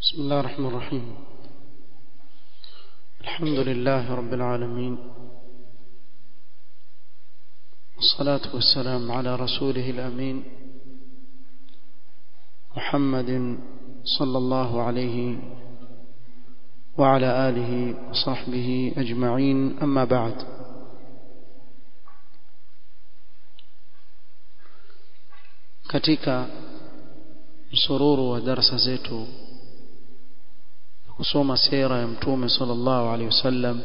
بسم الله الرحمن الرحيم. الحمد لله رب العالمين، والصلاة والسلام على رسوله الأمين محمد صلى الله عليه وعلى آله وصحبه أجمعين. أما بعد، katika msururu wa darasa zetu kusoma sira ya Mtume sallallahu alaihi wasallam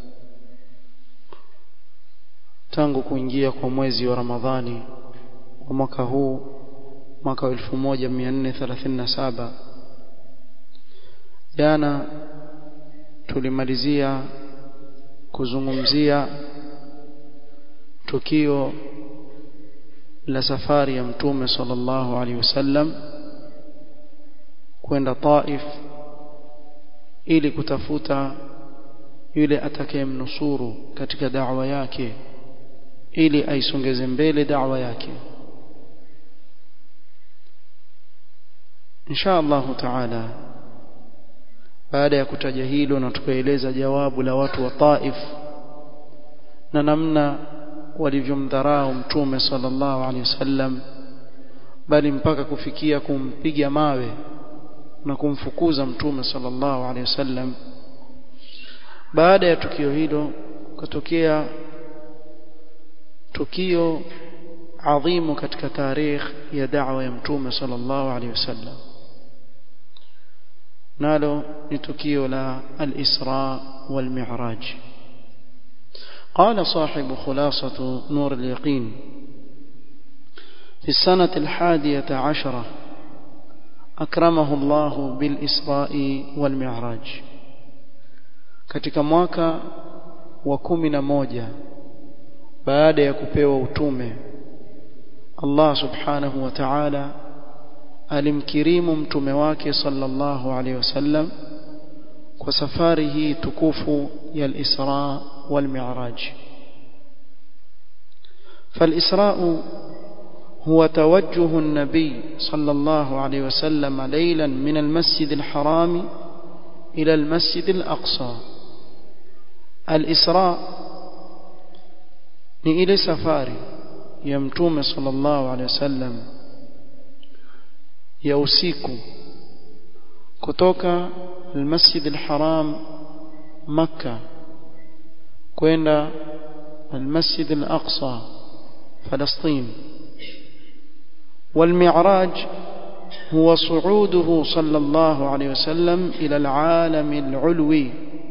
tangu kuingia kwa mwezi wa Ramadhani wa mwaka huu, mwaka 1437. Jana tulimalizia kuzungumzia tukio la safari ya Mtume sallallahu alaihi wasallam kwenda Taif ili kutafuta yule atakayemnusuru katika da'wa yake, ili aisongeze mbele da'wa yake. Insha Allah Taala, baada ya kutaja hilo na tukaeleza jawabu la watu wa Taif na namna walivyomdharau Mtume sallallahu alaihi wasallam, bali mpaka kufikia kumpiga mawe na kumfukuza Mtume sallallahu alaihi wasallam. Baada ya tukio hilo kutokea tukio adhimu katika tarikh ya da'wa ya Mtume sallallahu alaihi wasallam, nalo ni tukio la al-Isra wal Mi'raj. قال صاحب خلاصة نور اليقين: في السنة 11 أكرمه الله بالإسراء والمعراج. katika mwaka wa 11 baada ya kupewa utume, Allah subhanahu wa ta'ala alimkirimu mtume wake sallallahu alayhi wasallam kwa safari hii tukufu ya al-Isra wal Mi'raj. فالإسراء هو توجه النبي صلى الله عليه وسلم ليلا من المسجد الحرام إلى المسجد الأقصى. الإسراء ni ile safari ya Mtume sallallahu alaihi wasallam ya usiku kutoka al-Masjid al-Haram Makkah kwenda al-Masjid al-Aqsa Palestina. والمعراج هو صعوده صلى الله عليه وسلم إلى العالم العلوي.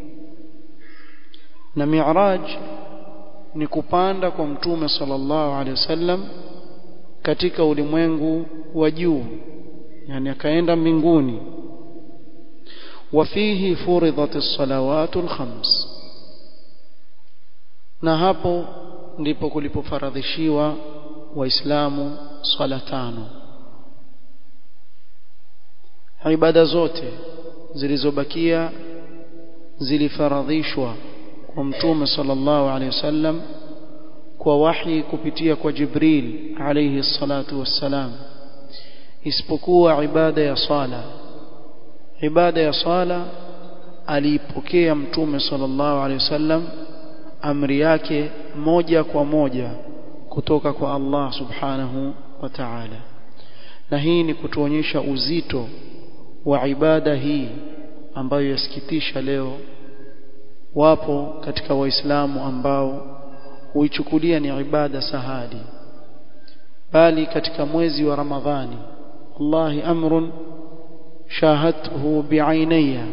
na mi'raj ni kupanda kwa Mtume sallallahu alaihi wasallam katika ulimwengu wa juu, yani akaenda mbinguni. وفيه فرضت الصلوات الخمس. na hapo ndipo kulipofaradhishiwa waislamu swala 5. ibada zote zilizobakia zilifaradhishwa kwa Mtume sallallahu alaihi wasallam kwa wahi kupitia kwa Jibril alayhi salatu wassalam, isipokuwa ibada ya sala. ibada ya sala alipokea Mtume sallallahu alaihi wasallam amri yake moja kwa moja kutoka kwa Allah subhanahu wa ta'ala. na hii ni kutuonyesha uzito wa ibada hii ambayo yasikitisha leo wapo katika waislamu ambao huichukulia ni ibada sahali, bali katika mwezi wa Ramadhani Allahi amrun shahadtuhu bi'ainaya,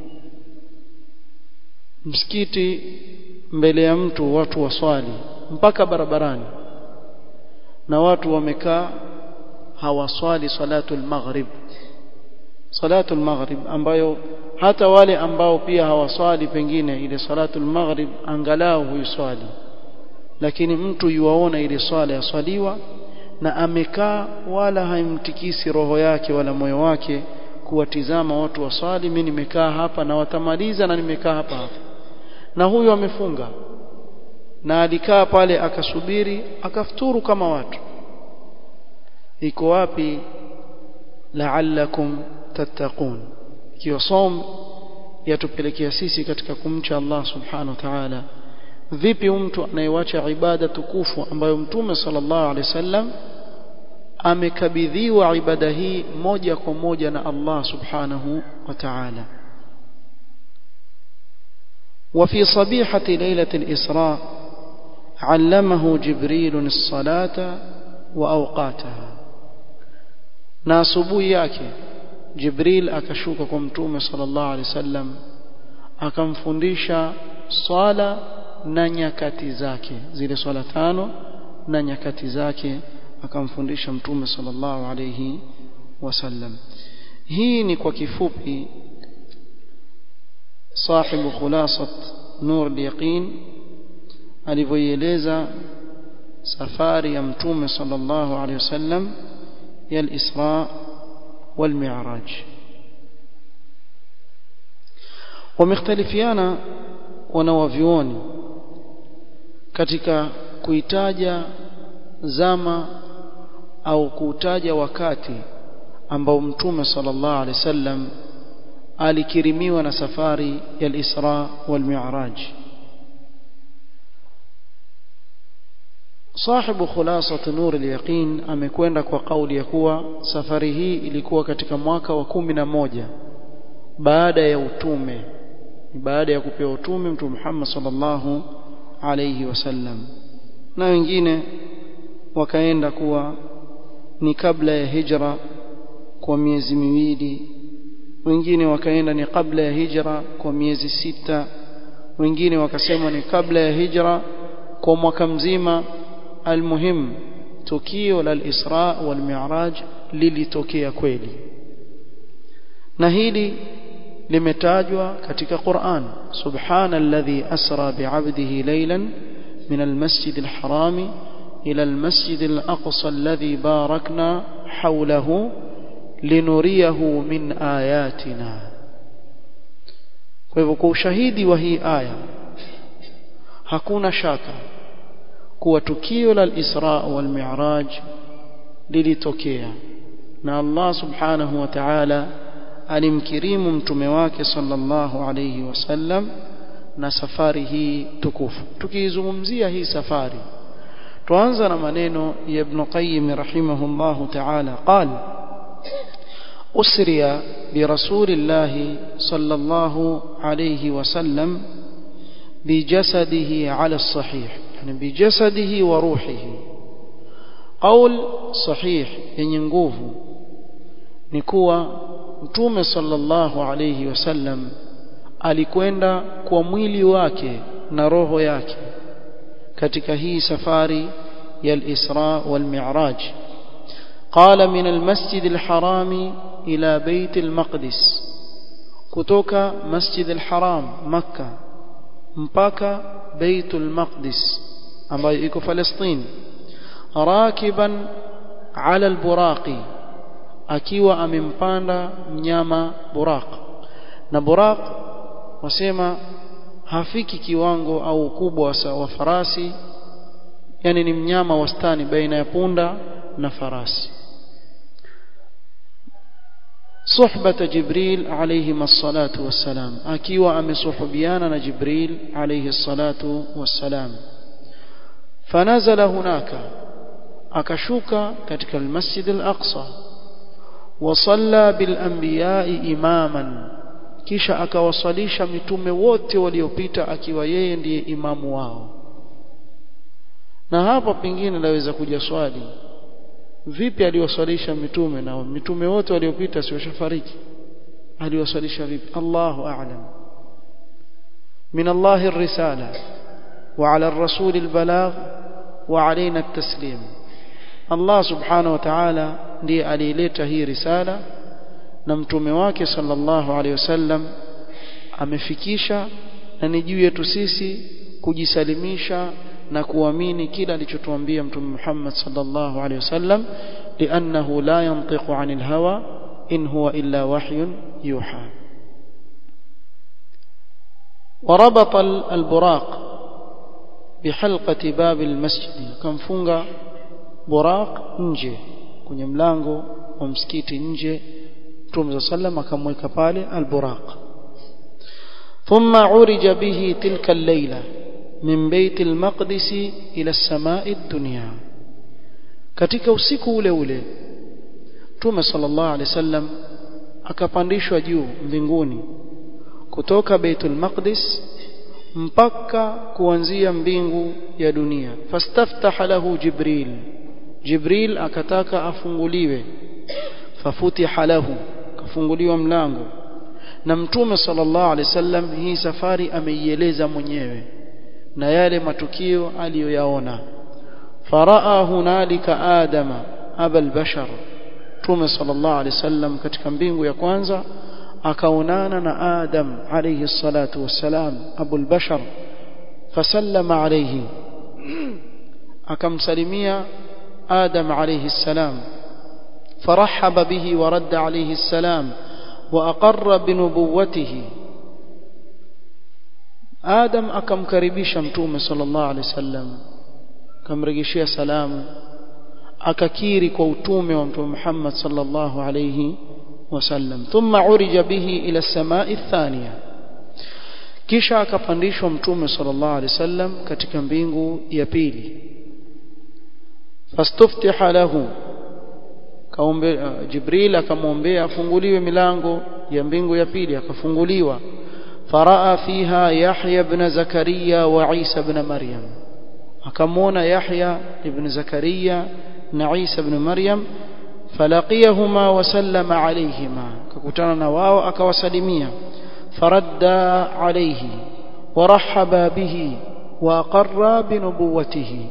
msikiti mbele ya mtu watu waswali mpaka barabarani, na watu wamekaa hawaswali salatul maghrib. salatul maghrib ambayo hata wale ambao pia hawaswali pengine ile salatul maghrib angalau huiswali, lakini mtu yuwaona ile swala yaswaliwa na amekaa, wala haimtikisi roho yake wala moyo wake kuwatizama watu waswali. mimi nimekaa hapa na watamaliza na nimekaa hapa. na huyu amefunga na alikaa pale akasubiri akafuturu kama watu. iko wapi la'allakum tattaqun? ikiwa som yatupelekea sisi katika kumcha Allah subhanahu wa ta'ala, vipi mtu anayewacha ibada tukufu ambayo Mtume sallallahu alaihi wasallam amekabidhiwa ibada hii moja kwa moja na Allah subhanahu wa ta'ala. وفي صبيحة ليلة الإسراء علمه جبريل الصلاة وأوقاتها. na asubuhi yake Jibril akashuka kwa Mtume sallallahu alaihi wasallam akamfundisha swala na nyakati zake, zile swala tano na nyakati zake akamfundisha Mtume sallallahu alaihi wasallam. Hii ni kwa kifupi sahibu khulasat nur al-yaqin alivyoeleza safari ya Mtume sallallahu alaihi wasallam ya al-Isra wal Mi'raj. Wamختلfiana wanawavyuoni katika kuitaja zama au kutaja wakati ambao Mtume sallallahu alaihi wasallam alikirimiwa na safari ya al-Isra wal Mi'raj. Sahibu khulasat nur al-yaqin amekwenda kwa kauli ya kuwa safari hii ilikuwa katika mwaka wa 11 baada ya utume, baada ya kupewa utume Mtume Muhammad sallallahu alayhi wasallam, na wengine wakaenda kuwa ni kabla ya hijra kwa miezi miwili, wengine wakaenda ni kabla ya hijra kwa miezi 6, wengine wakasema ni kabla ya hijra kwa mwaka mzima. Almuhim, tukio la al-Isra wal Mi'raj lilitokea kweli, na hili limetajwa katika Qur'an. Subhanalladhi asra bi'abdihi laylan min al-masjid al-harami ila al-masjid al-aqsa alladhi barakna hawlahu linuriyahu min ayatina. Kwa hivyo kwa ushahidi wa hii aya hakuna shaka kuwa tukio la al-Isra wal Mi'raj lilitokea, na Allah subhanahu wa ta'ala alimkirimu mtume wake sallallahu alayhi wasallam na safari hii tukufu. Tukizungumzia hii safari, tuanza na maneno ya Ibn Qayyim rahimahullahu ta'ala. Qala أسري برسول الله صلى الله عليه وسلم بجسده على الصحيح، يعني بجسده وروحه. قول صحيح ينغوف نكوا متوم صلى الله عليه وسلم alikwenda kwa mwili wake na roho yake katika hii safari ya al-Isra wal Mi'raj. قال من المسجد الحرام إلى بيت المقدس، kutoka Masjid al-Haram Makkah mpaka Bait al-Maqdis ambayo iko Palestina. Rakiban ala al-buraqi, akiwa amempanda mnyama buraq. Na buraq wasema hafiki kiwango au ukubwa wa farasi, yani ni mnyama wastani baina ya punda na farasi. صحبة جبريل عليه الصلاة والسلام، akiwa amesuhubiana na Jibril alayhi الصلاة والسلام. فنزل هناك، akashuka katika المسجد الأقصى. وصلى بالأنبياء إماما، kisha akawasalisha mitume wote waliopita akiwa yeye ndiye imamu wao. Na hapa pengine laweza kuja swali, vipi aliwasalisha mitume na mitume wote waliopita si washafariki? Aliwasalisha vipi? Allahu a'lam. min Allahi ar-risala wa 'ala ar-rasul al-balagh wa 'alaina at-taslim. Allah subhanahu wa ta'ala ndiye alileta hii risala, na mtume wake sallallahu alayhi wasallam amefikisha, na ni juu yetu sisi kujisalimisha na kuamini kila alichotuambia mtume Muhammad sallallahu alayhi wasallam, li'annahu la yantiqu 'anil hawa in huwa illa wahyun yuha. وربط البراق بحلقة باب المسجد، kamfunga buraq nje kwenye mlango wa msikiti nje Mtume sallam akamweka pale al-buraq. Thumma urija bihi tilka al-layla min bayt al-maqdis ila as-samaa'i ad-dunya. Katika usiku ule ule Mtume sallallahu alaihi wasallam akapandishwa juu mbinguni kutoka Baitul Maqdis mpaka kuanzia mbingu ya dunia. Fastaftaha lahu Jibril akataka afunguliwe, fafutiha lahu, kafunguliwa mlango. Na Mtume sallallahu alaihi wasallam hii safari ameieleza mwenyewe na yale matukio aliyoyaona. Faraa hunalika Adama abal bashar. Mtume sallallahu alaihi wasallam katika mbingu ya kwanza akaonana na Adam alayhi salatu wassalam abul bashar, fasallama alayhi, akamsalimia Adam alayhi salam, farahaba bihi wa radda alayhi salam wa aqarra bi nubuwwatihi. Adam akamkaribisha Mtume sallallahu alayhi wasallam, akamrejeshia salamu, akakiri kwa utume wa Mtume Muhammad sallallahu alayhi wasallam. Thumma urija bihi ila as-samaa'i ath-thaniya, kisha akapandishwa Mtume sallallahu alayhi wasallam katika mbingu ya pili. Fastuftiha lahu, Jibril akamwombea afunguliwe milango ya mbingu ya pili, akafunguliwa. Faraa fiha Yahya ibn Zakaria wa Isa ibn Maryam, akamwona Yahya ibn Zakaria na Isa ibn Maryam. Falaqiyahuma wa sallama alayhima, kakutana na wao akawasalimia. Faradda alayhi wa rahaba bihi wa aqarra bi nubuwwatihi,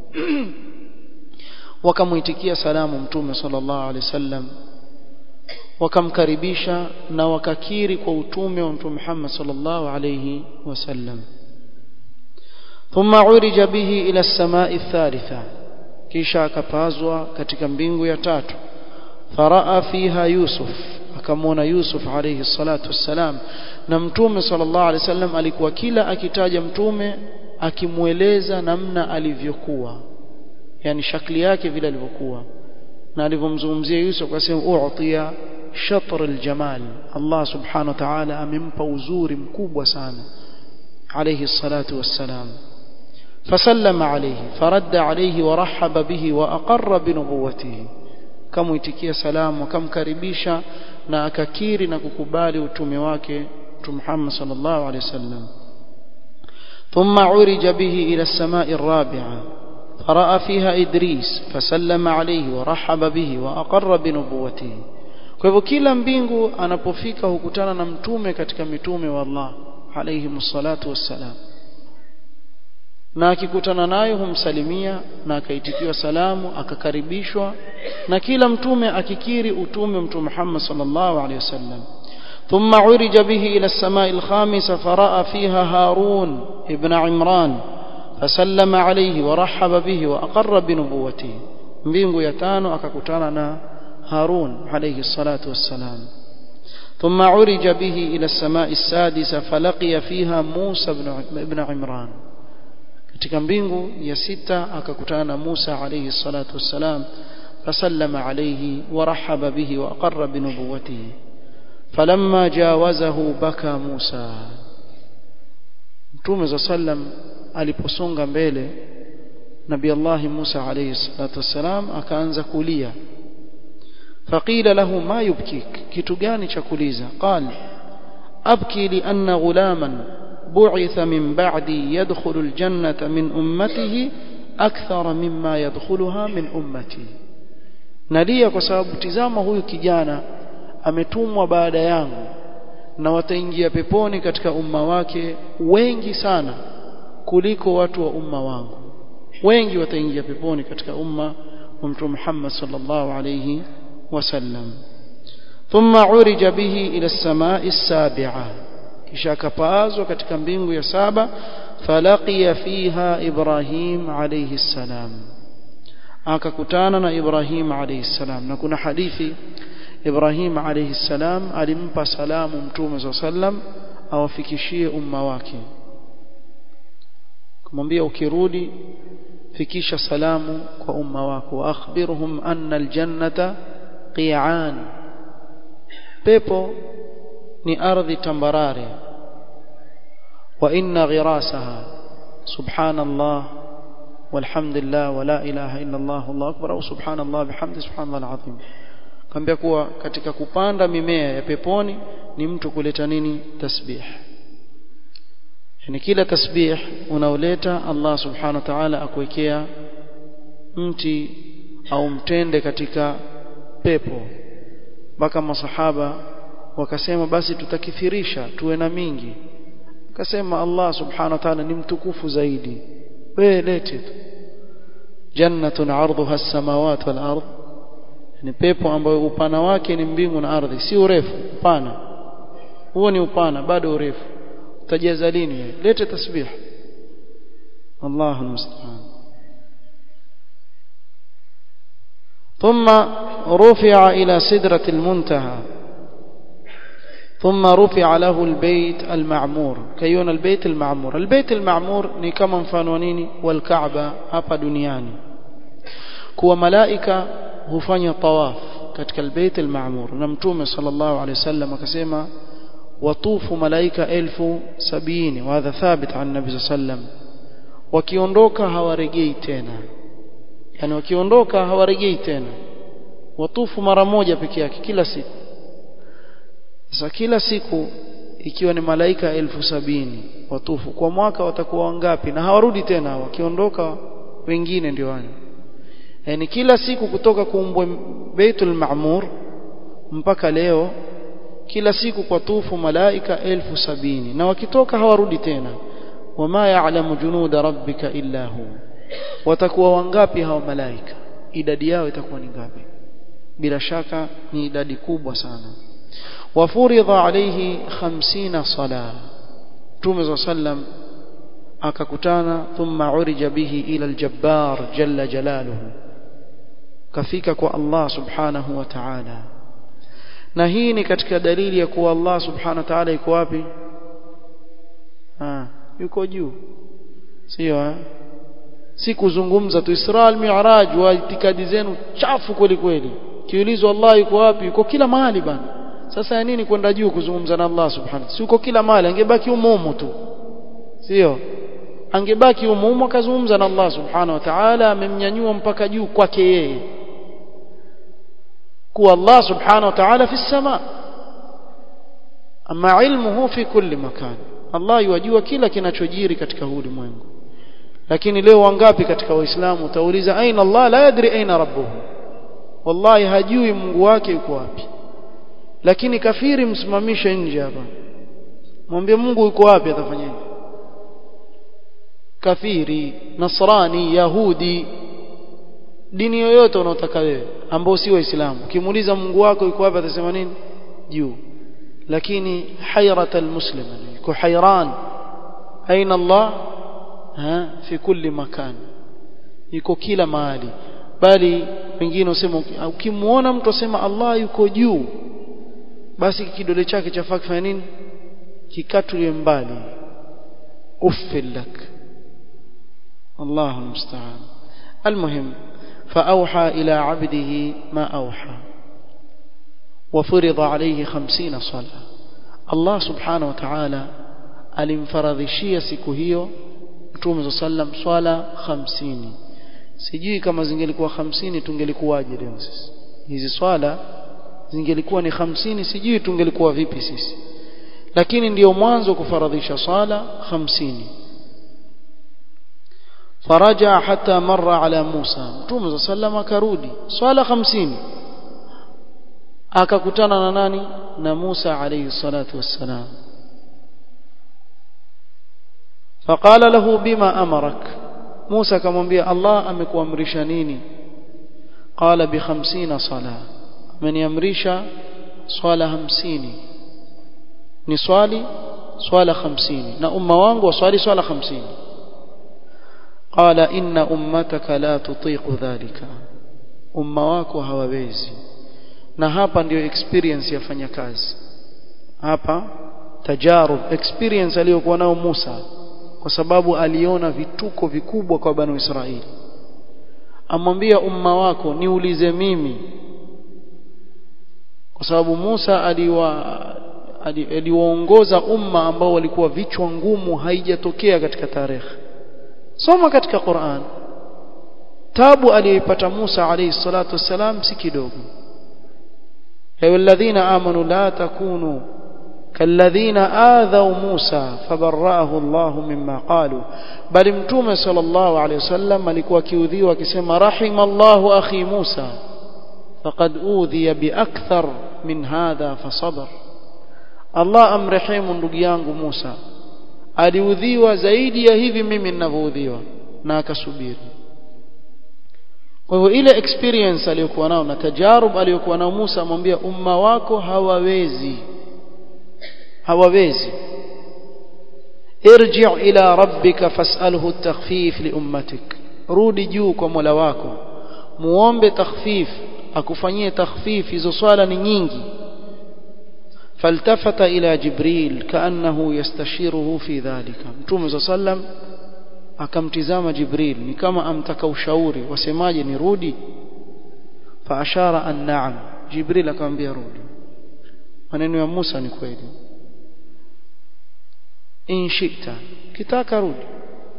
wakamuitikia salamu Mtume sallallahu alayhi wasallam, wakamkaribisha na wakakiri kwa utume wa Mtume Muhammad sallallahu alayhi wasallam. Thumma urija bihi ila as-samaa'i ath-thalitha, kisha akapazwa katika mbingu ya tatu. Faraa fiha Yusuf, akamwona Yusuf alayhi salatu wassalam. Na Mtume sallallahu alayhi wasallam alikuwa kila akitaja Mtume akimueleza namna alivyokuwa, yani shakli yake vile alivyokuwa. Na alivyomzungumzia Yusuf akasema u'tiya shatr al-jamal, Allah subhanahu wa ta'ala amempa uzuri mkubwa sana alayhi salatu wassalam. فسلم عليه فرد عليه ورحب به وأقر بنبوته, kamuitikia salamu, akamkaribisha na akakiri na kukubali utume wake Mtume Muhammad sallallahu alaihi wasallam. Thumma urija bihi ila as-samaa'i ar-rabi'a faraa fiha Idris fasallama alayhi wa rahaba bihi wa aqarra bi nubuwwatihi. Kwa hivyo kila mbingu anapofika hukutana na mtume katika mitume wa Allah alayhi msalatu wassalam, na akikutana naye humsalimia na akaitikiwa salamu, akakaribishwa, na kila mtume akikiri utume Mtume Muhammad sallallahu alaihi wasallam. Thumma urija bihi ila as-samaa'i al-khamisa faraa fiha Harun ibn Imran fasallama alayhi wa rahaba bihi wa aqarra bi nubuwwatihi. Mbingu ya tano akakutana na Harun alayhi salatu wassalam. ثم عرج به إلى السماء السادسة فلقي فيها موسى ابن عمران. katika mbingu ya sita akakutana na Musa alayhi salatu wassalam, fasallama alayhi wa rahaba bihi wa aqarra bi nubuwwatihi. Falamma jawazahu baka Musa, Mtume sallam aliposonga mbele Nabii Allah Musa alayhi salatu wassalam akaanza kulia. Faqila lahu ma yubkik, kitu gani cha kuliza? Qala abki li anna ghulaman بعث من بعدي يدخل الجنة من أمته أكثر مما يدخلها من أمتي. nalia kwa sababu tizama huyu kijana ametumwa baada yangu na wataingia peponi katika umma wake wengi sana kuliko watu wa umma wangu. Wengi wataingia peponi katika umma wa Mtume Muhammad sallallahu alayhi wasallam. Thumma urija bihi ila as-samaa'i as-sabi'a, kisha akapaazwa katika mbingu ya saba. Falaqiya fiha Ibrahim alayhi salam, akakutana na Ibrahim alayhi salam. Na kuna hadithi Ibrahim alayhi salam alimpa salamu Mtume sallam awafikishie umma wake, kumwambia ukirudi fikisha salamu kwa umma wako, akhbirhum anna aljannata qi'an, pepo ni ardhi tambarare wa inna ghirasaha subhanallah walhamdulillah wala ilaha illa Allah Allahu akbar au subhanallah bihamdi subhanallah alazim. Kaambia kuwa katika kupanda mimea ya peponi ni mtu kuleta nini? Tasbih. Yani kila tasbih unaoleta Allah subhanahu wa ta'ala akuwekea mti au mtende katika pepo. Mpaka masahaba wakasema basi tutakithirisha tuwe na mingi. Akasema Allah subhanahu wa ta'ala ni mtukufu zaidi, wewe lete tu. Jannatun 'arduha as-samawati wal ardh, ni pepo ambayo upana wake ni mbingu na ardhi, si urefu, upana. Huo ni upana, bado urefu. Utajaza lini wewe? Lete tasbih. Allahu musta'an. ثم رفع إلى سدرة المنتهى ثم رفع له البيت المعمور. كيون البيت المعمور. البيت المعمور ni kama mfano nini wal Kaaba hapa duniani. Kwa malaika hufanya tawaf katika البيت المعمور, na Mtume sallallahu alayhi wasallam akasema watufu malaika 1070, wa hadha thabit an nabii sallam. Wakiondoka hawarejei tena, yani wakiondoka hawarejei tena, watufu mara moja peke yake kila siku. Sasa kila siku ikiwa ni malaika 1070 watufu, kwa mwaka watakuwa wangapi? Na hawarudi tena, wakiondoka wengine ndio wao. Yani kila siku kutoka kuumbwa Baitul Ma'mur mpaka leo, kila siku kwa tufu malaika 1070, na wakitoka hawarudi tena. Wama ya'lamu junuda rabbika illa hu. Watakuwa wangapi hao malaika? Idadi yao itakuwa ni ngapi? Bila shaka ni idadi kubwa sana. Wafuridha alayhi 50 sala. Mtume sallam akakutana, thumma urija bihi ila al-Jabbar jalla jalaluhu, kafika kwa Allah subhanahu wa ta'ala. Na hii ni katika dalili ya kuwa Allah subhanahu wa ta'ala yuko wapi? Yuko juu, sio? Si kuzungumza tu Isra al-Mi'raj wa itikadi zenu chafu kweli kweli. Kiulizwa Allah yuko wapi? Yuko kila mahali bana. Sasa ya nini kwenda juu kuzungumza na Allah subhanahu? Si yuko kila mahali, angebaki humo tu, sio? Angebaki humo akazungumza na Allah subhanahu wa ta'ala, amemnyanyua mpaka juu kwake yeye, kuwa Allah subhanahu wa ta'ala fi sama, ama ilmuhu fi kulli makan. Allah yajua kila kinachojiri katika ulimwengu. Lakini leo wangapi katika waislamu utauliza aina Allah, la yadri aina rabbuhu, wallahi hajui Mungu wake yuko wapi. Lakini kafiri msimamishe nje hapa, mwambie Mungu yuko wapi, atafanyaje? Kafiri, Nasrani, Yahudi, dini yoyote unayotaka wewe ambao si waislamu, ukimuuliza Mungu wako yuko wapi atasema nini? Juu. Lakini hayrata almuslim, yuko hayran, aina Allah fi kulli makan, yuko kila mahali. Bali wengine usema ukimuona mtu asema Allah yuko juu, basi kidole chake chafaa kufanya nini? Kikatulie mbali. Uffilak. Allahu musta'an. Almuhim, فأوحى إلى عبده ما أوحى وفرض عليه 50 صلاة. الله سبحانه وتعالى alimfaradhishia siku hiyo Mtume sallam swala 50. Sijui kama zingelikuwa 50 tungelikuwaje leo sisi. Hizi swala zingelikuwa ni 50, sijui tungelikuwa vipi sisi. Lakini ndio mwanzo kufaradhisha swala 50. Faraja hata marra ala Musa. Mtume sallam akarudi swala 50, akakutana na nani? Na Musa alayhi salatu wassalam. Faqala lahu bima amarak. Musa akamwambia Allah amekuamrisha nini? Qala bi 50 sala, ameniamrisha swala 50. Ni swala 50 na umma wangu waswali swala 50. Qala inna ummataka la tutiqu dhalika, umma wako hawawezi. Na hapa ndio experience yafanya kazi hapa, tajarub, experience aliyokuwa nao Musa, kwa sababu aliona vituko vikubwa kwa Banu Israili. Amwambia umma wako niulize mimi kwa sababu Musa aliwaongoza umma ambao walikuwa vichwa ngumu, haijatokea katika tarehe. Soma katika Qur'an, tabu aliyopata Musa alayhi salatu wassalam si kidogo. ya walladhina amanu la takunu kalladhina adhaw Musa fabarra'ahu Allahu mimma qalu. Bali mtume sallallahu alayhi wasallam alikuwa akiudhiwa akisema rahimallahu akhi Musa faqad udhiya biakthar min hadha fasabar. Allah amrehemu ndugu yangu Musa, aliudhiwa zaidi ya hivi mimi ninavyoudhiwa, na akasubiri. Kwa hivyo ile experience aliyokuwa nao na tajarub aliyokuwa nao Musa, amwambia umma wako hawawezi irji' ila rabbika fas'alhu at-takhfif li ummatik, rudi juu kwa Mola wako muombe takhfif, akufanyie takhfif. Hizo swala ni nyingi. faltafata ila Jibril kaannahu yastashiruhu fi dhalika. Mtume sallam akamtizama Jibril ni kama amtaka ushauri, wasemaje nirudi? fa ashara an na'am, Jibril akamwambia rudi. Maneno ya Musa ni kweli, in shita, kitaka rudi.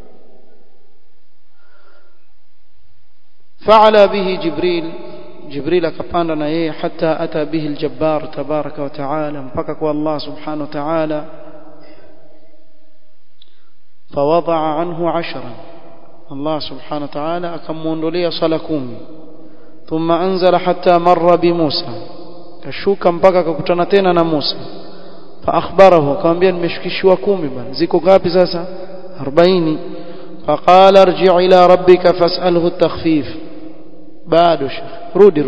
fa'ala bihi Jibril akapanda na yeye hata ata bihi al-Jabbar tabaraka wa taala, mpaka kwa Allah subhanahu wa ta'ala. fawada'a anhu 10, Allah subhanahu wa ta'ala akamuondolea sala 10. thumma anzala hatta marra bi Musa, kashuka mpaka akakutana tena na Musa. fa akhbarahu, akamwambia nimeshukishiwa 10 bwana, ziko ngapi sasa? 40. faqala irji' ila rabbika fas'alhu at-takhfif. bado rudi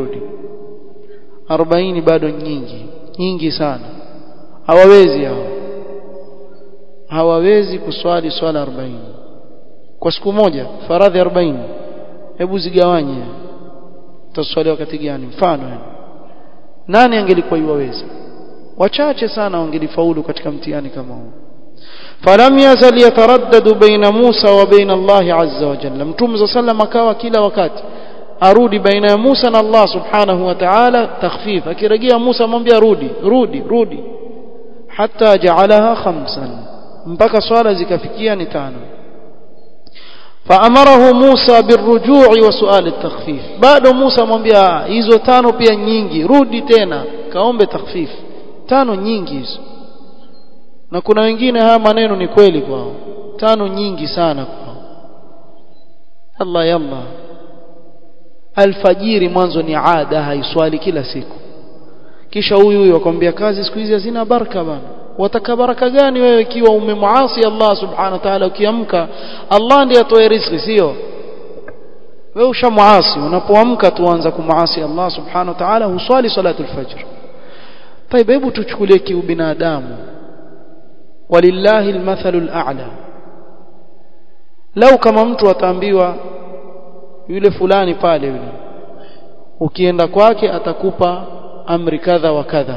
40 bado nyingi sana. hawawezi kuswali swala 40 kwa siku moja, faradhi 40. hebu zigawanye, utaswali wakati gani? Mfano nani angelikuwa yuwaweza? Wachache sana wangelifaulu katika mtihani kama huu. falam yazal yataraddadu baina Musa wa baina Allah azza wa jalla. Mtume sallam akawa kila wakati arudi baina ya Musa na Allah subhanahu wa ta'ala takhfif. akirejea Musa amwambia rudi hatta ja'alaha 5, mpaka swala zikafikia ni 5. faamarahu Musa birruju'i wa su'al at-takhfif. bado Musa amwambia hizo 5 pia nyingi, rudi tena kaombe takhfif. 5 nyingi hizo. na kuna wengine haya maneno ni kweli kwao, 5 nyingi sana kwao. yalla alfajiri mwanzo ni ada, haiswali kila siku. kisha huyu akwambia kazi siku hizi hazina baraka bana. wataka baraka gani wewe ikiwa umemuasi Allah subhanahu wa ta'ala? ukiamka Allah ndiye atoe riziki, sio wewe ushamuasi. unapoamka tuanza kumuasi Allah subhanahu wa ta'ala, huswali salatul fajr. hebu tuchukulie kiubinadamu, walillahi almathalul a'la. lau kama mtu ataambiwa yule fulani pale, yule ukienda kwake atakupa amri kadha wa kadha,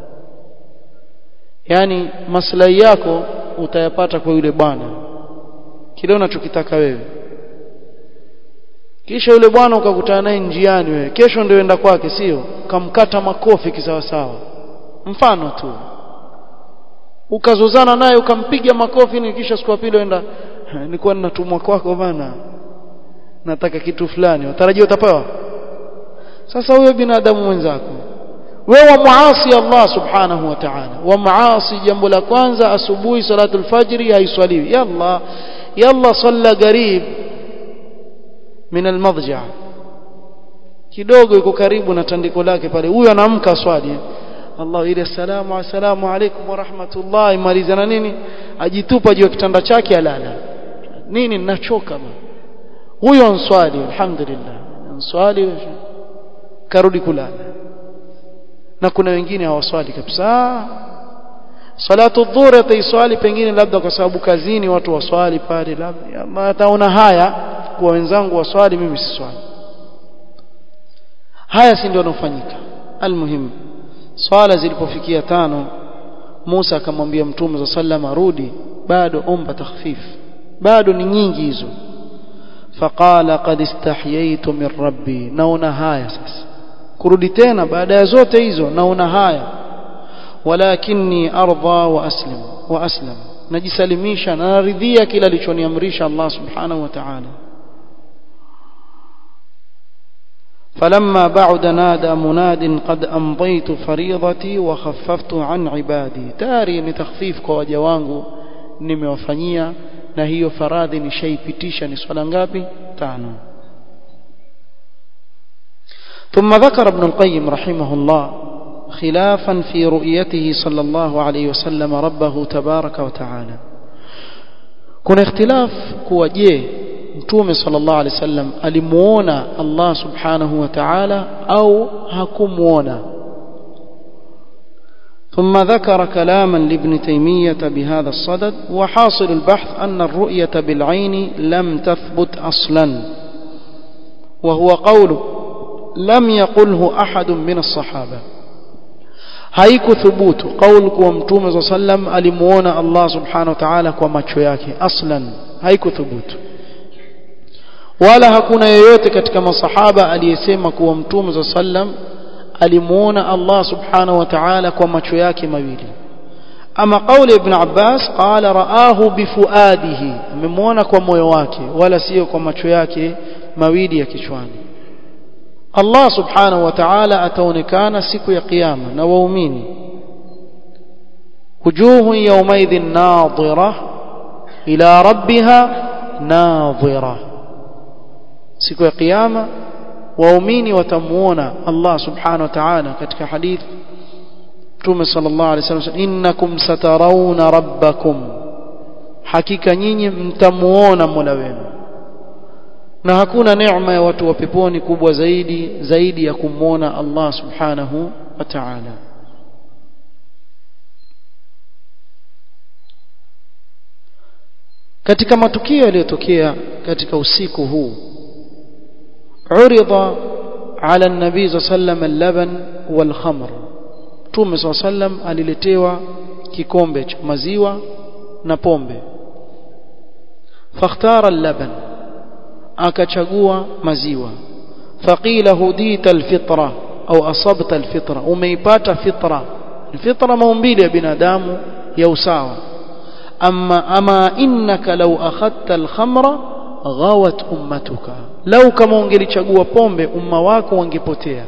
yani maslahi yako utayapata kwa yule bwana, kile unachokitaka wewe. kisha yule bwana ukakutana naye njiani, wewe kesho ndio uenda kwake, sio kamkata makofi kisawa sawa. mfano tu, ukazozana naye ukampiga makofi, ni kisha siku ya pili uenda, nilikuwa ninatumwa kwako bana, nataka kitu fulani, utarajia utapewa. sasa huyo binadamu mwenzako wewe muasi Allah subhanahu wa ta'ala, wa muasi jambo la kwanza asubuhi salatul fajri haiswaliwi. yalla salla qarib min almadja, kidogo yuko karibu na tandiko lake pale, huyo anaamka swali Allah ile assalamu alaykum wa rahmatullahi, malizana nini, ajitupa juu ya kitanda chake alala. nini ninachoka bwana. huyo answali alhamdulillah, answali karudi kulala. na kuna wengine hawaswali kabisa. salatu dhuhur ataiswali pengine labda kwa sababu kazini watu waswali pale, labda ataona haya kwa wenzangu waswali, mimi siswali. haya si ndio yanofanyika. almuhim swala zilipofikia 5, Musa akamwambia Mtume sallallahu rudi, bado omba takhfif, bado ni nyingi hizo. faqala qad istahyaytu min rabbi, naona haya sasa kurudi tena baada ya zote hizo naona haya walakinni arda wa aslam najisalimisha na naridhia kila alichoniamrisha Allah subhanahu wa ta'ala. فلما بعد نادى مناد قد أمضيت فريضتي وخففت عن عبادي تاري ni takhfif kwa waja wangu nimewafanyia na hiyo faradhi nishaipitisha ni swala ngapi 5. ثم ذكر ابن القيم رحمه الله خلافا في رؤيته صلى الله عليه وسلم ربه تبارك وتعالى. kuna ikhtilaf kuwa je Mtume sallallahu alaihi wasallam alimuona Allah subhanahu wa ta'ala au hakumuona. ثم ذكر كلاما لابن تيمية بهذا الصدد وحاصل البحث أن الرؤية بالعين لم تثبت أصلا وهو قول لم يقله أحد من الصحابة. haiku thubutu qaul kwa Mtume صلى الله عليه وسلم alimuona Allah subhanahu wa ta'ala kwa macho yake aslan, haiku thubutu. wala hakuna yeyote katika masahaba aliyesema kuwa Mtume صلى الله عليه وسلم alimuona Allah subhanahu wa ta'ala kwa macho yake mawili. ama kauli ibn Abbas qala raahu bifuadihi, amemuona kwa moyo wake wala sio kwa macho yake mawili ya kichwani. Allah subhanahu wa ta'ala ataonekana siku ya kiyama na waumini wujuhun yawmaidhin nadhira ila rabbiha nadhira. siku ya kiyama waumini watamuona Allah subhanahu wa ta'ala. katika hadith Mtume sallallahu alaihi wasallam innakum satarawna rabbakum, hakika nyinyi mtamuona Mola wenu. na hakuna neema ya watu wa peponi kubwa zaidi ya kumuona Allah subhanahu wa ta'ala. katika matukio yaliyotokea katika usiku huu urida ala an-nabii sallallahu al-laban wal-khamr. Mtume sallam aliletewa kikombe cha maziwa na pombe. fakhtara al-laban, akachagua maziwa. faqila hudita al-fitra au asabta al-fitra, umeipata fitra. al-fitra maumbile ya binadamu ya usawa. ama innaka law akhadta al-khamra ghawat ummatuka, lau kama ungelichagua pombe umma wako wangepotea.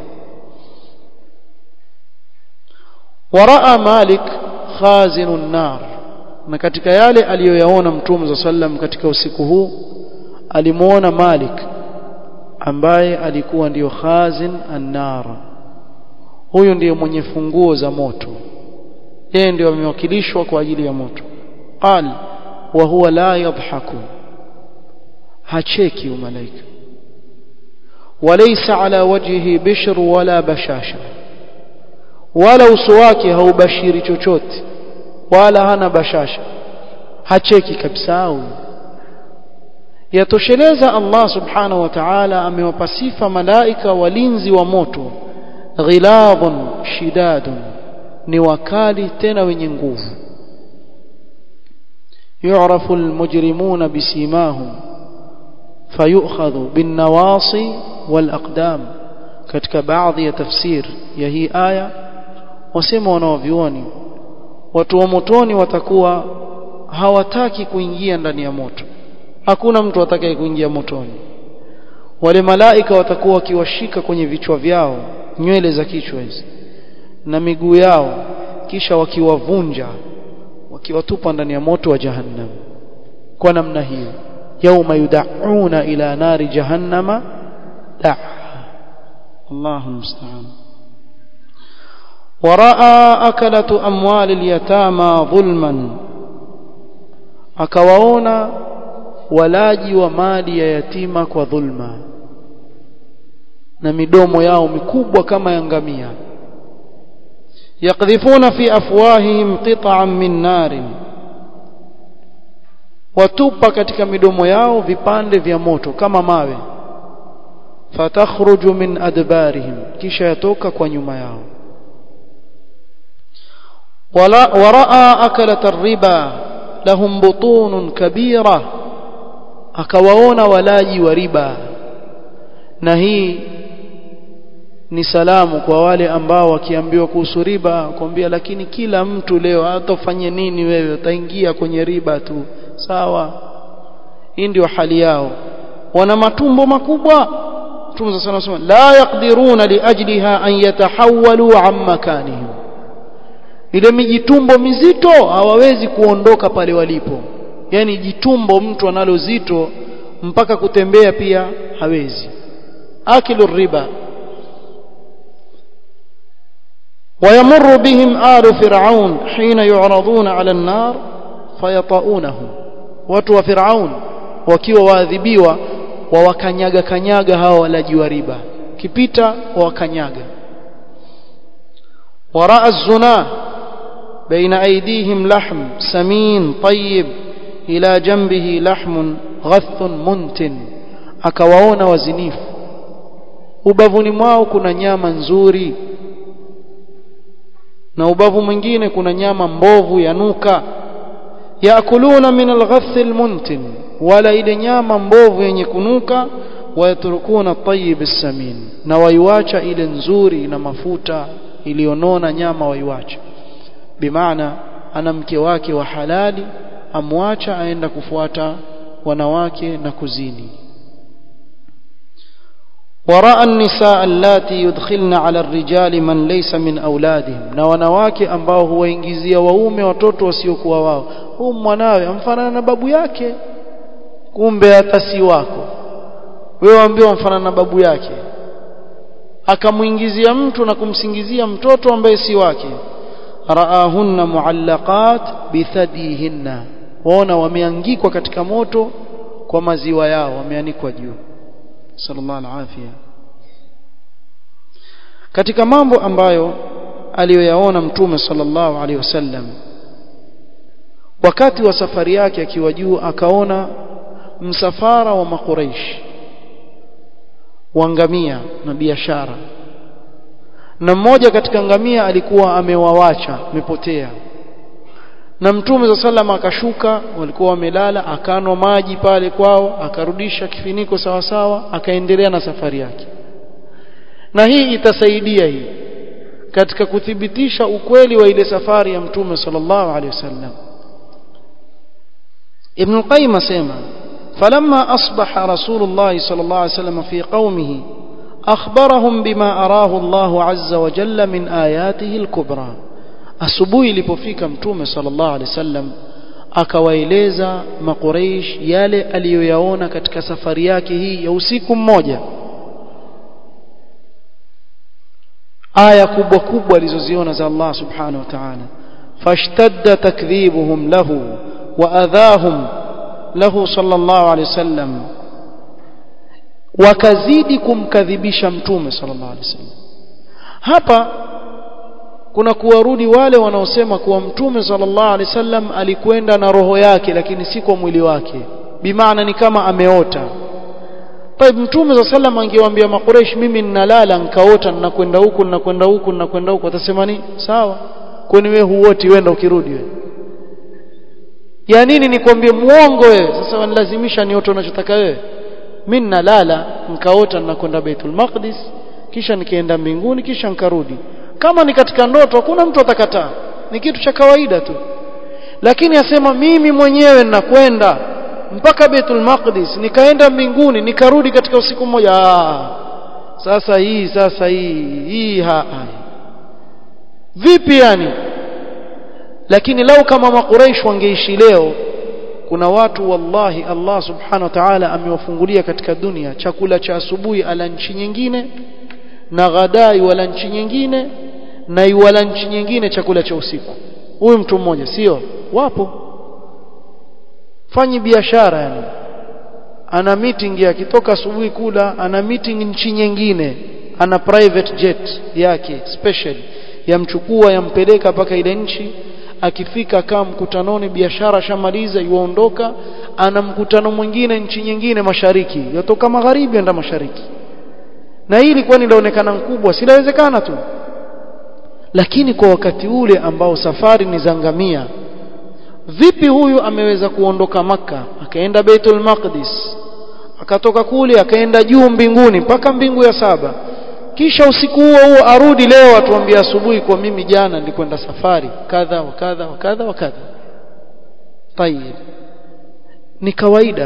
waraa Malik khazinun nar, na katika yale aliyoyaona Mtume sallam katika usiku huu alimuona Malik ambaye alikuwa ndiyo khazin an-nar. huyu ndiye mwenye funguo za moto, yeye ndiye amewakilishwa kwa ajili ya moto. qal wa huwa la yadhaku, hacheki malaika. walaysa ala wajhihi bishr wala bashasha, wala uso wake haubashiri chochote wala hana bashasha, hacheki kabisa. yatosheleza Allah subhanahu wa ta'ala amewapa sifa malaika walinzi wa moto, ghiladun shidadun, ni wakali tena wenye nguvu. yu'rafu al-mujrimuna bisimahum fayu'khadhu bin-nawasi wal-aqdam. katika baadhi ya tafsir ya hii aya wasema wanaovioni watu wa motoni watakuwa hawataki kuingia ndani ya moto, hakuna mtu atakaye kuingia motoni. wale malaika watakuwa wakiwashika kwenye vichwa vyao, nywele za kichwa hizi na miguu yao, kisha wakiwavunja wakiwatupa ndani ya moto wa jahannam. kwa namna hiyo yauma yud'auna ila nari jahannama da'a. Allahu musta'an. waraa akalatu amwali al-yatama dhulman, akawaona walaji wa mali ya yatima kwa dhulma, na midomo yao mikubwa kama ya ngamia. yaqdhifuna fi afwahihim qit'an min narin, watupa katika midomo yao vipande vya moto kama mawe. fatakhruju min adbarihim, kisha yatoka kwa nyuma yao. waraa akalat ar-riba lahum butunun kabira, akawaona walaji wa riba, na hii ni salamu kwa wale ambao wakiambiwa kuhusu riba kwambia lakini kila mtu leo atafanye nini wewe utaingia kwenye riba tu sawa. Hii ndio hali yao, wana matumbo makubwa. Mtume صلى الله عليه وسلم la yaqdiruna liajliha an yatahawwalu an makanihim, ile mijitumbo mizito hawawezi kuondoka pale walipo. Yani jitumbo mtu analo zito mpaka kutembea pia hawezi. Akilu riba. ويمر بهم آل فرعون حين يعرضون على النار فيطؤونهم. watu wa Firaun wakiwa waadhibiwa wawakanyaga kanyaga hao walaji wa riba, kipita wawakanyaga. waraa az-zuna baina aydihim lahm samin tayyib ila janbihi lahmun ghathun muntin, akawaona wazinifu ubavuni mwao kuna nyama nzuri na ubavu mwingine kuna nyama mbovu yanuka. yakuluna min al-ghath al-muntin, wala ile nyama mbovu yenye kunuka. wayatrukuna at-tayyib as-samin, na waiwacha ile nzuri na mafuta iliyonona nyama waiwacha. bimaana ana mke wake wa halali amwacha aenda kufuata wanawake na kuzini. waraa an-nisaa allati yudkhilna 'ala ar-rijali man laysa min awladihim, na wanawake ambao huwaingizia waume watoto wasiokuwa wao. Huyu mwanawe amfanana na babu yake, kumbe hata si wako wewe, waambiwa amfanana na babu yake, akamuingizia mtu na kumsingizia mtoto ambaye si wake. raahunna muallaqat bithadihinna, waona wameangikwa katika moto kwa maziwa yao, wameanikwa juu. sallallahu alaihi wasallam. Katika mambo ambayo aliyoyaona mtume sallallahu alaihi wasallam wakati wa safari yake akiwa juu, akaona msafara wa makuraish wangamia na biashara, na mmoja katika ngamia alikuwa amewawacha amepotea, na mtume sallallahu alaihi wasallam akashuka, walikuwa wamelala, akanwa maji pale kwao, akarudisha kifiniko sawa sawa, akaendelea na safari yake. Na hii itasaidia hii katika kuthibitisha ukweli wa ile safari ya mtume sallallahu alaihi wasallam. Ibn al-Qayyim asema falamma asbaha rasulullah sallallahu alaihi wasallam fi qaumihi akhbarahum bima arahu Allah azza wa jalla min ayatihi al-kubra. Asubuhi ilipofika mtume sallallahu alaihi wasallam akawaeleza makuraish yale aliyoyaona katika safari yake hii ya usiku mmoja, aya kubwa kubwa alizoziona za Allah subhanahu wa ta'ala. fashtadda takdhibuhum lahu wa adhahum lahu sallallahu alaihi wasallam, wakazidi kumkadhibisha mtume sallallahu alaihi wasallam. Hapa kuna kuwarudi wale wanaosema kuwa mtume sallallahu alaihi wasallam alikwenda na roho yake lakini si kwa mwili wake, bimaana ni kama ameota. Taib mtume sallallahu alaihi wasallam angewaambia makuraish mimi ninalala nikaota ninakwenda huku ninakwenda huku ninakwenda huku, watasema ni sawa, kwani wewe huoti wenda ukirudi wewe? Ya nini nikwambie muongo wewe? Sasa wanilazimisha niote unachotaka wewe? Mimi ninalala nikaota ninakwenda Baitul Maqdis, kisha nikaenda mbinguni, kisha nikarudi. Kama ni katika ndoto hakuna mtu atakataa, ni kitu cha kawaida tu. Lakini asema mimi mwenyewe ninakwenda mpaka Baitul Maqdis, nikaenda mbinguni, nikarudi katika usiku mmoja. Sasa hii vipi yani? Lakini lau kama makuraish wangeishi leo, kuna watu wallahi Allah subhanahu wa ta'ala amewafungulia katika dunia chakula cha asubuhi ala nchi nyingine, na ghadai wala nchi nyingine, na wala nchi nyingine chakula cha usiku. Huyu mtu mmoja sio? Wapo. Fanyi biashara yani, ana meeting yake kitoka asubuhi kula, ana meeting nchi nyingine, ana private jet yake special yamchukua yampeleka mpaka ile nchi. Akifika kama mkutanoni biashara shamaliza yuondoka, ana mkutano mwingine nchi nyingine mashariki, yotoka magharibi enda mashariki. Na hili ilikuwa linaonekana kubwa, silawezekana tu. Lakini kwa wakati ule ambao safari ni zangamia, vipi huyu ameweza kuondoka Makka akaenda Baitul Maqdis, akatoka kule akaenda juu mbinguni mpaka mbingu ya 7, kisha usiku huo arudi leo atuambia asubuhi kwa mimi jana nilikwenda safari kadha wa kadha wa kadha wa kadha. Tayeb, ni kawaida,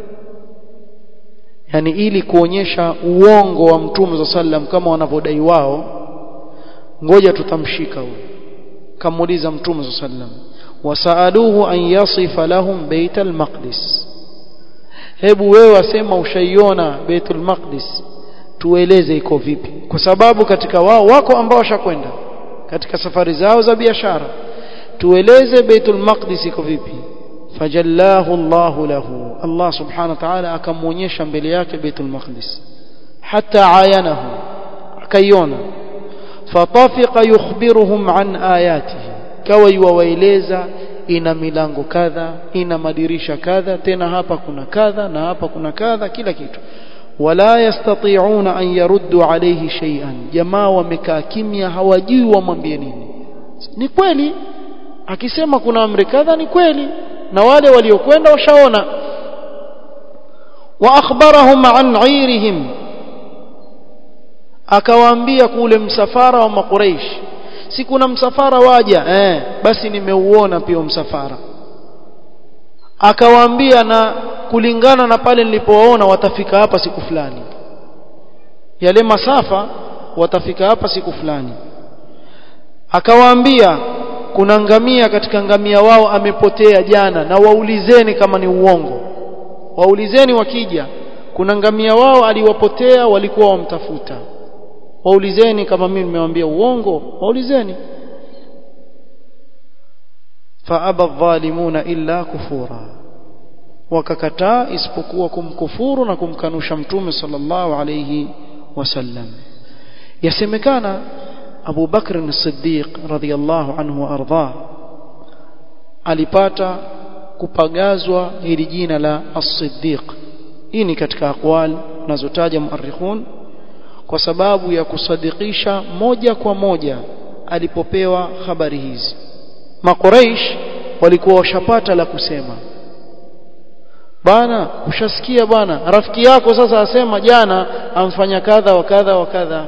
yani ili kuonyesha uongo wa Mtume sallam kama wanavyodai wao, ngoja tutamshika huyo. Kamuuliza Mtume sallam, wasaaluhu an yasifa lahum Baitul Maqdis, hebu wewe wasema ushaiona Baitul Maqdis, tueleze iko vipi, kwa sababu katika wao wako ambao washakwenda katika safari zao za biashara. Tueleze Baitul Maqdis iko vipi. fajallahu Allahu lahu, Allah subhanahu wa ta'ala akamuonyesha mbele yake Baitul Maqdis, hatta ayanahu, akaiona. fatafiqa yukhbiruhum an ayatihi, kawa yuwaeleza ina milango kadha, ina madirisha kadha, tena hapa kuna kadha na hapa kuna kadha, kila kitu. wala yastati'una an yaruddu alayhi shay'an, jamaa wamekaa kimya, hawajui wamwambie nini. Ni kweli akisema kuna amri kadha, ni kweli, na wale waliokwenda washaona. wa akhbarahum an 'irihim, akawaambia kule msafara wa Makuraish, si kuna msafara waja, basi nimeuona pia msafara. Akawaambia na kulingana na pale nilipoona watafika hapa siku fulani, yale masafa watafika hapa siku fulani. Akawaambia kuna ngamia katika ngamia wao amepotea jana, na waulizeni kama ni uongo. Waulizeni wakija, kuna ngamia wao aliwapotea, walikuwa wamtafuta. Waulizeni kama mimi nimewaambia uongo, waulizeni. faaba adh-dhalimuna illa kufura, wakakataa isipokuwa kumkufuru na kumkanusha Mtume sallallahu alayhi wasallam. Yasemekana Abu Bakr as-Siddiq radhiyallahu anhu wa ardhah alipata kupagazwa hili jina la as-Siddiq. Hii ni katika aqwal nazotaja muarrikhun kwa sababu ya kusadikisha moja kwa moja alipopewa habari hizi. Makuraish walikuwa washapata la kusema, bana ushasikia bana rafiki yako sasa asema jana amfanya kadha wa kadha wa kadha.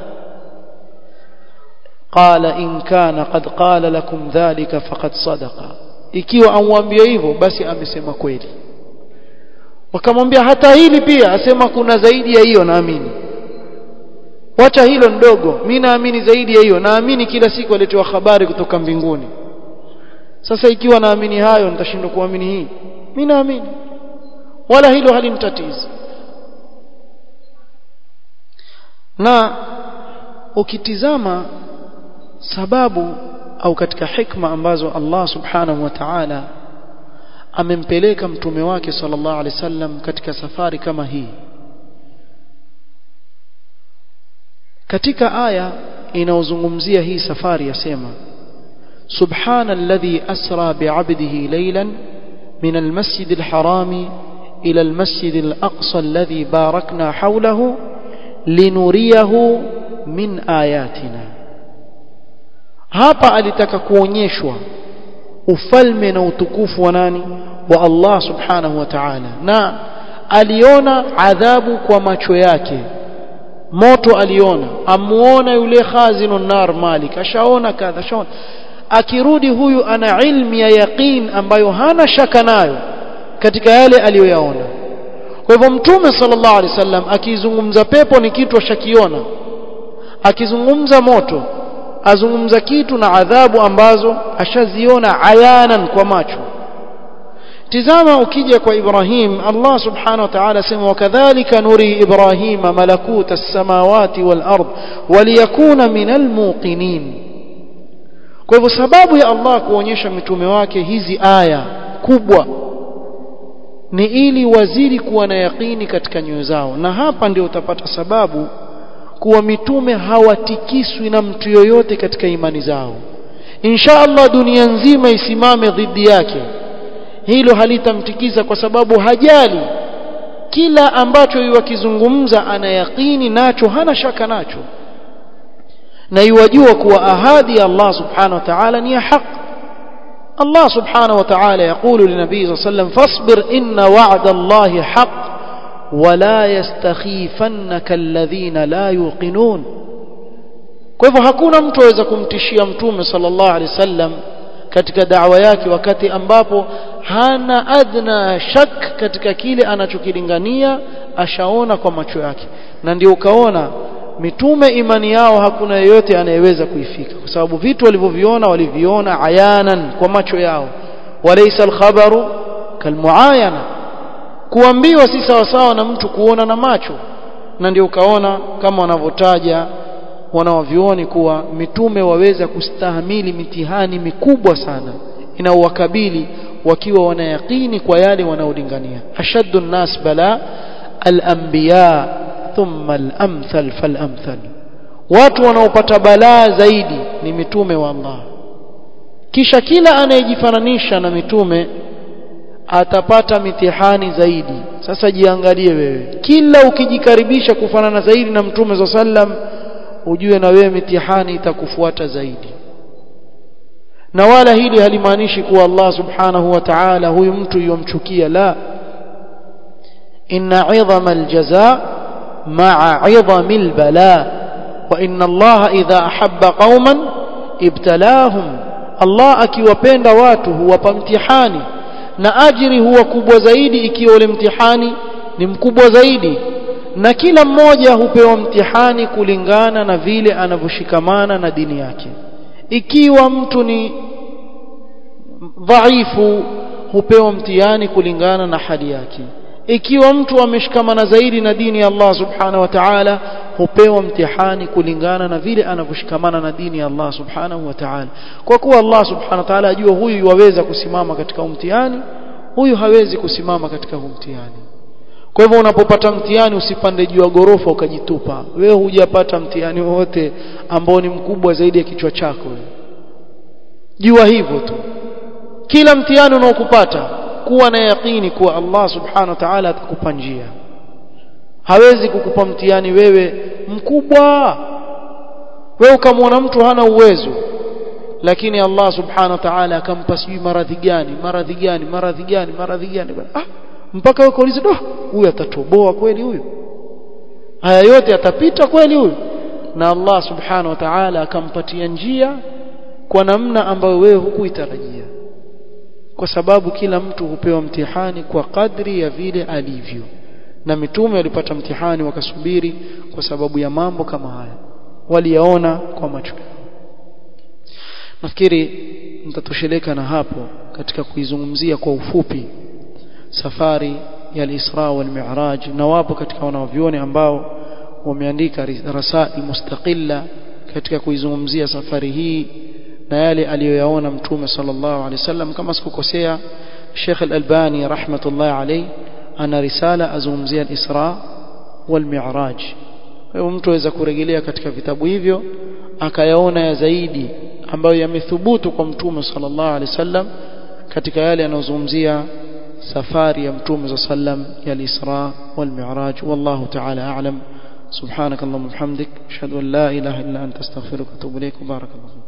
Qala in kana qad qala lakum dhalika faqad sadaqa, ikiwa amwambia hivyo basi amesema kweli. Wakamwambia hata hili pia asema kuna zaidi ya hiyo, naamini. Wacha hilo ndogo, mimi naamini zaidi ya hiyo, naamini kila siku aletewa habari kutoka mbinguni. Sasa ikiwa naamini hayo nitashindwa kuamini hii? Mimi naamini, wala hilo halinitatizi. Na ukitizama sababu au katika hikma ambazo Allah subhanahu wa ta'ala amempeleka mtume wake sallallahu alaihi wasallam katika safari kama hii, katika aya inaozungumzia hii safari yasema subhana alladhi asra bi'abdihi laylan min almasjid alharami ila almasjid alaqsa alladhi barakna hawlahu linuriyahu min ayatina. Hapa alitaka kuonyeshwa ufalme na utukufu wa nani? Wa Allah subhanahu wa ta'ala. Na aliona adhabu kwa macho yake, moto aliona, amuona yule khazinun nar Malik, ashaona kadha, ashaona. Akirudi huyu ana ilmu ya yaqeen ambayo hana shaka nayo katika yale aliyoyaona. Kwa hivyo Mtume sallallahu alaihi wasallam akizungumza pepo ni kitu ashakiona, akizungumza moto azungumza kitu na adhabu ambazo ashaziona ayanan kwa macho. Tizama ukija kwa Ibrahim, Allah subhanahu wa ta'ala sema wakadhalika nuri Ibrahima malakuta as-samawati wal ard waliyakuna minal muqinin. Kwa hivyo sababu ya Allah kuonyesha mitume wake hizi aya kubwa ni ili wazidi kuwa na yaqini katika nyoyo zao. Na hapa ndio utapata sababu kuwa mitume hawatikiswi na mtu yoyote katika imani zao. Insha Allah dunia nzima isimame dhidi yake, hilo halitamtikisa kwa sababu hajali. Kila ambacho yuwakizungumza ana yaqini nacho, hana shaka nacho, na yuwajua kuwa ahadi ya Allah subhanahu wa ta'ala ni ya haq. Allah subhanahu wa ta'ala yaqulu linabii sallallahu alayhi wasallam fasbir inna wa'da Allahi haq ولا يستخيفنك الذين لا يوقنون. Kwa hivyo hakuna mtu aweza kumtishia mtume sallallahu alaihi wasallam katika da'wa yake wakati ambapo hana adna shak katika kile anachokilingania, ashaona kwa macho yake. Na ndio ukaona mitume imani yao hakuna yeyote anayeweza kuifika, kwa sababu vitu waliviona ayanan kwa macho yao. Walaysa al-khabaru kalmuayana, kuambiwa si sawa sawa na mtu kuona na macho. Na ndio ukaona kama wanavyotaja wanaovioni kuwa mitume waweza kustahimili mitihani mikubwa sana inaowakabili wakiwa wanayaqini kwa yale wanaolingania. Ashaddu an-nas bala al-anbiya thumma al-amthal fal-amthal, watu wanaopata balaa zaidi ni mitume wa Allah, kisha kila anayejifananisha na mitume atapata mitihani zaidi. Sasa jiangalie wewe, kila ukijikaribisha kufanana zaidi na mtume sallam, ujue na wewe mitihani itakufuata zaidi. Na wala hili halimaanishi kuwa Allah subhanahu wa ta'ala huyu mtu yomchukia, la. Inna 'idhama al-jazaa ma'a 'idhami al-balaa, wa inna Allah idha ahabba qauman ibtalahum. Allah akiwapenda watu huwapa mtihani, na ajiri huwa kubwa zaidi ikiwa ule mtihani ni mkubwa zaidi. Na kila mmoja hupewa mtihani kulingana na vile anavyoshikamana na dini yake. Ikiwa mtu ni dhaifu hupewa mtihani kulingana na hali yake. Ikiwa mtu ameshikamana zaidi na dini ya Allah subhanahu wa ta'ala, hupewa mtihani kulingana na vile anavyoshikamana na dini ya Allah subhanahu wa ta'ala. Kwa kuwa Allah subhanahu wa ta'ala ajua huyu yaweza kusimama katika mtihani, huyu hawezi kusimama katika mtihani. Kwa hivyo unapopata mtihani usipande juu ya gorofa ukajitupa. Wewe hujapata mtihani wote ambao ni mkubwa zaidi ya kichwa chako. Jua hivyo tu, kila mtihani unaokupata kuwa na yaqini kuwa Allah subhanahu wa ta'ala atakupa njia. Hawezi kukupa mtihani wewe mkubwa, wewe ukamwona mtu hana uwezo, lakini Allah subhanahu wa ta'ala akampa sijui maradhi gani mpaka wewe kuuliza, huyu atatoboa kweli huyu? Haya yote atapita kweli huyu? Na Allah subhanahu wa ta'ala akampatia njia kwa namna ambayo wewe hukuitarajia, kwa sababu kila mtu hupewa mtihani kwa kadri ya vile alivyo. Na mitume walipata mtihani wakasubiri kwa sababu ya mambo kama haya, waliyaona kwa macho. Nafikiri nitatosheleka na hapo katika kuizungumzia kwa ufupi safari ya al-Isra wal Mi'raj. Na wapo katika wanavyuoni ambao wameandika rasail mustaqilla katika kuizungumzia safari hii na yale aliyoyaona mtume sallallahu alaihi wasallam. Kama sikukosea, Sheikh Al-Albani rahmatullahi alayhi ana risala azungumzia al-Isra wal Mi'raj. Kwa hiyo mtu aweza kurejelea katika vitabu hivyo akayaona ya zaidi ambayo yamethubutu kwa mtume sallallahu alaihi wasallam katika yale yanayozungumzia safari ya mtume sallam ya al-Isra wal Mi'raj. Wallahu ta'ala a'lam. Subhanakallahumma wa bihamdik, ashhadu an la ilaha illa anta astaghfiruka wa atubu ilaik. Barakallahu.